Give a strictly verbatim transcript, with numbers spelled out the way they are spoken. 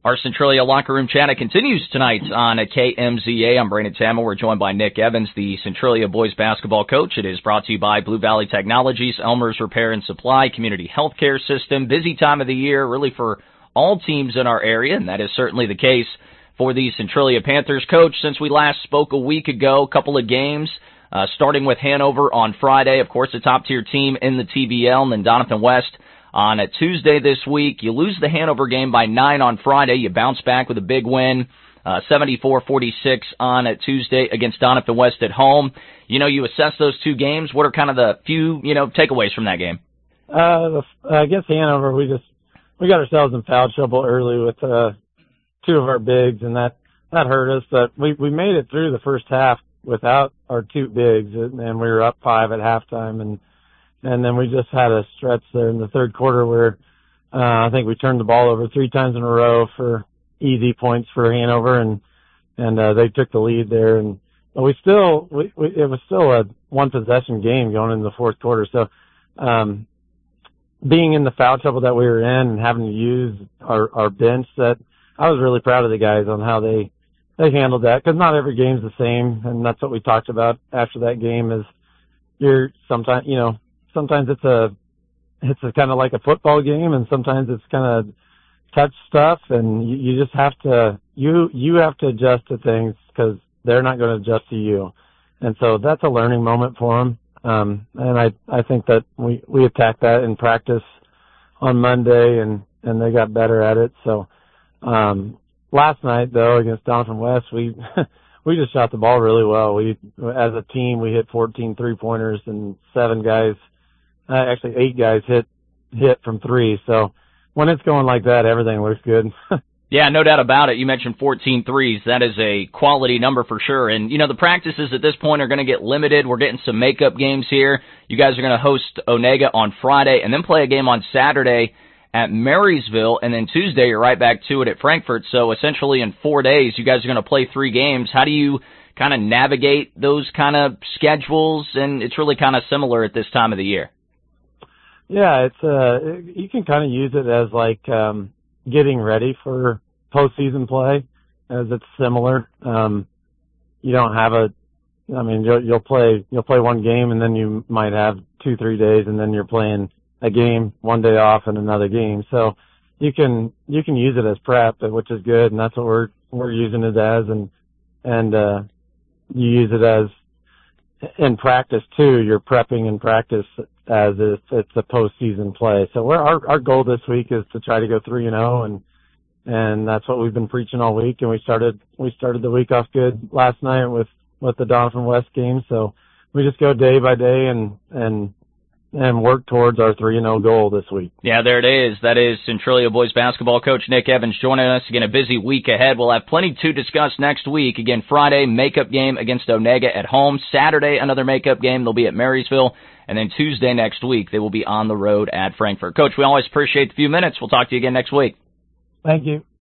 Our Centralia Locker Room Chat continues tonight on K M Z A. I'm Brandon Tamel. We're joined by Nick Evans, the Centralia boys basketball coach. It is brought to you by Blue Valley Technologies, Elmer's Repair and Supply, Community Healthcare System. Busy time of the year, really for all teams in our area, and that is certainly the case for the Centralia Panthers. Coach, since we last spoke a week ago, a couple of games, uh, starting with Hanover on Friday, of course, a top-tier team in the T B L, and then Doniphan West on a Tuesday this week. You lose the Hanover game by nine on Friday. You bounce back with a big win, uh, seventy-four forty-six on a Tuesday against Doniphan West at home. You know, you assess those two games. What are kind of the few, you know, takeaways from that game? Uh, I guess Hanover, we just, we got ourselves in foul trouble early with, uh, two of our bigs, and that, that hurt us, but we, we made it through the first half without our two bigs, and we were up five at halftime, and And then we just had a stretch there in the third quarter where uh, I think we turned the ball over three times in a row for easy points for Hanover, and and uh, they took the lead there. And but we still, we, we, it was still a one possession game going into the fourth quarter. So um, being in the foul trouble that we were in and having to use our our bench, that I was really proud of the guys on how they they handled that, because not every game's the same, and that's what we talked about after that game. Is you're sometimes, you know. Sometimes it's a, it's a kind of like a football game, and sometimes it's kind of touch stuff, and you, you just have to, you, you have to adjust to things because they're not going to adjust to you. And so that's a learning moment for them. Um, and I, I think that we, we attacked that in practice on Monday, and, and they got better at it. So, um, last night though, against Doniphan West, we, we just shot the ball really well. We, as a team, we hit fourteen three pointers, and seven guys, Uh, actually, eight guys hit hit from three. So when it's going like that, everything looks good. Yeah, no doubt about it. You mentioned fourteen threes. That is a quality number for sure. And, you know, the practices at this point are going to get limited. We're getting some makeup games here. You guys are going to host Onega on Friday and then play a game on Saturday at Marysville. And then Tuesday, you're right back to it at Frankfort. So essentially in four days, you guys are going to play three games. How do you kind of navigate those kind of schedules? And it's really kind of similar at this time of the year. Yeah, it's uh you can kind of use it as like um getting ready for postseason play, as it's similar. Um you don't have a I mean you'll you'll play you'll play one game, and then you might have two, three days, and then you're playing a game, one day off and another game. So you can you can use it as prep, which is good, and that's what we're we're using it as, and and uh you use it as in practice too. You're prepping in practice as if it's a postseason play. So we're, our our goal this week is to try to go three and zero, and and that's what we've been preaching all week. And we started we started the week off good last night with with the Doniphan West game. So we just go day by day and and and work towards our three and zero goal this week. Yeah, there it is. That is Centralia boys basketball coach Nick Evans joining us. Again, a busy week ahead. We'll have plenty to discuss next week. Again, Friday, makeup game against Onega at home. Saturday, another makeup game. They'll be at Marysville. And then Tuesday next week, they will be on the road at Frankfort. Coach, we always appreciate the few minutes. We'll talk to you again next week. Thank you.